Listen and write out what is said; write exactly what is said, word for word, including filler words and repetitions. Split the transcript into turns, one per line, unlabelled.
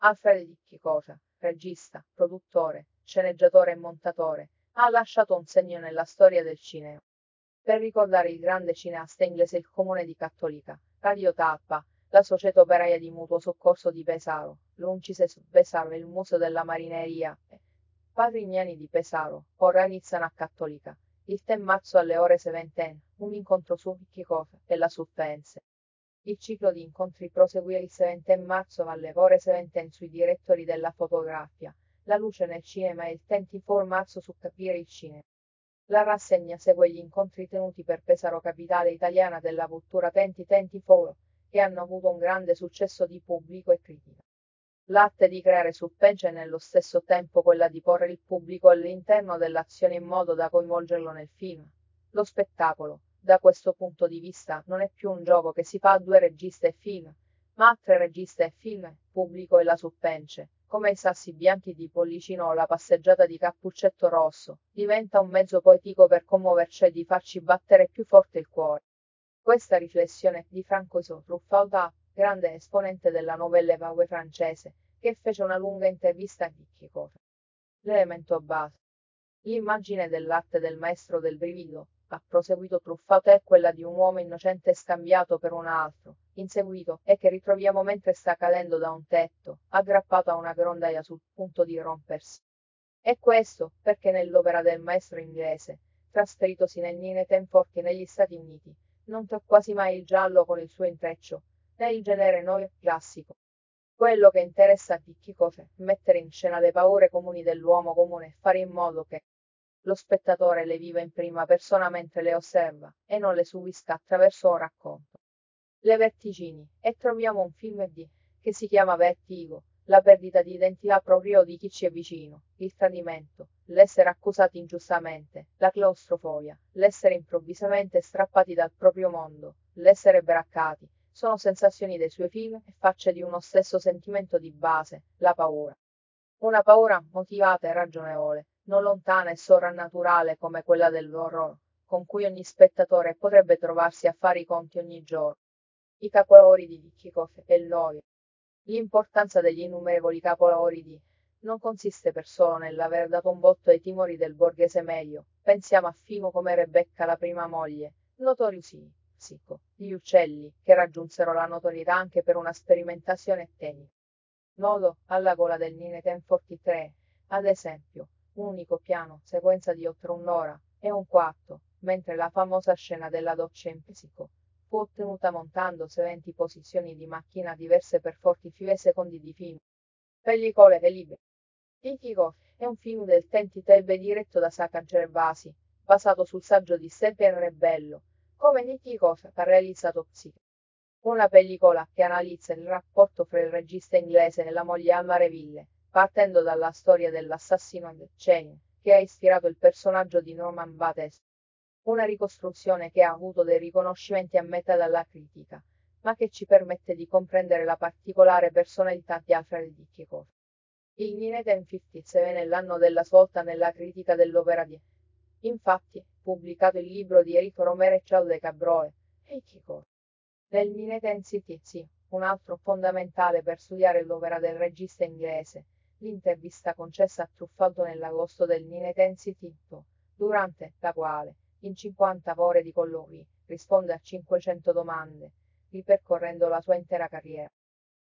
Alfred Hitchcock, regista, produttore, sceneggiatore e montatore, ha lasciato un segno nella storia del cinema. Per ricordare il grande cineasta inglese il comune di Cattolica, Radio Tappa, la Società Operaia di Mutuo Soccorso di Pesaro, l'Uncise su Pesaro e il Museo della Marineria, Patrignani di Pesaro, organizzano a Cattolica, il tre marzo alle ore seventeen, un incontro su Hitchcock e la supplenze. Il ciclo di incontri proseguì il seventeen marzo alle ore seventeen sui direttori della fotografia, la luce nel cinema e il ventiquattro marzo su Capire il cinema. La rassegna segue gli incontri tenuti per Pesaro capitale italiana della cultura duemilaventiquattro, che hanno avuto un grande successo di pubblico e critica. L'arte di creare suspense e nello stesso tempo quella di porre il pubblico all'interno dell'azione in modo da coinvolgerlo nel film. Lo spettacolo, da questo punto di vista, non è più un gioco che si fa a due regista e film, ma a tre regista e film, pubblico e la suspense, come i sassi bianchi di Pollicino o la passeggiata di Cappuccetto Rosso, diventa un mezzo poetico per commuoverci e di farci battere più forte il cuore. Questa riflessione di Franco Truffaut, grande esponente della Nouvelle Vague francese, che fece una lunga intervista a Hitchcock. L'elemento base. L'immagine dell'arte del maestro del brivido, ha proseguito Truffaut, è quella di un uomo innocente scambiato per un altro, inseguito, e che ritroviamo mentre sta cadendo da un tetto, aggrappato a una grondaia sul punto di rompersi. E questo, perché nell'opera del maestro inglese, trasferitosi nel Nineteen-Forty negli Stati Uniti, non toccò quasi mai il giallo con il suo intreccio, né il genere noir classico. Quello che interessa a Hitchcock è mettere in scena le paure comuni dell'uomo comune e fare in modo che lo spettatore le viva in prima persona mentre le osserva, e non le subisca attraverso un racconto. Le vertigini, e troviamo un film di, che si chiama Vertigo, la perdita di identità proprio di chi ci è vicino, il tradimento, l'essere accusati ingiustamente, la claustrofobia, l'essere improvvisamente strappati dal proprio mondo, l'essere braccati, sono sensazioni dei suoi film e facce di uno stesso sentimento di base, la paura. Una paura motivata e ragionevole, non lontana e sovrannaturale come quella dell'horror, con cui ogni spettatore potrebbe trovarsi a fare i conti ogni giorno. I capolavori di Hitchcock e il noio. L'importanza degli innumerevoli capolavori di non consiste per solo nell'aver dato un botto ai timori del borghese medio, pensiamo a Fimo come Rebecca la prima moglie, Notorious Sicko, gli uccelli, che raggiunsero la notorietà anche per una sperimentazione tecnica. Nodo, alla gola del Nineteen-Forty-Three, ad esempio, un unico piano, sequenza di oltre un'ora, e un quarto, mentre la famosa scena della doccia in fisico fu ottenuta montando venti posizioni di macchina diverse per forty-five secondi di film. Pellicole e libri. Hitchcock è un film del ventitré diretto da Saka Gervasi, basato sul saggio di Stephen Rebello, come Hitchcock ha realizzato Psyche. Una pellicola che analizza il rapporto fra il regista inglese e la moglie Amareville, partendo dalla storia dell'assassino Ed Chain, che ha ispirato il personaggio di Norman Bates. Una ricostruzione che ha avuto dei riconoscimenti a metà dalla critica, ma che ci permette di comprendere la particolare personalità di Alfred Hitchcock. Il Nineteen-Fifty-Seven è l'anno della svolta nella critica dell'opera di. Infatti, pubblicato il libro di Eric Romer e Claude Cabroe, Hitchcock. Nel Nineteen-Sixty, un altro fondamentale per studiare l'opera del regista inglese, l'intervista concessa a Truffaut nell'agosto del Nineteen-Sixty, durante la quale, in cinquanta ore di colloqui, risponde a cinquecento domande, ripercorrendo la sua intera carriera.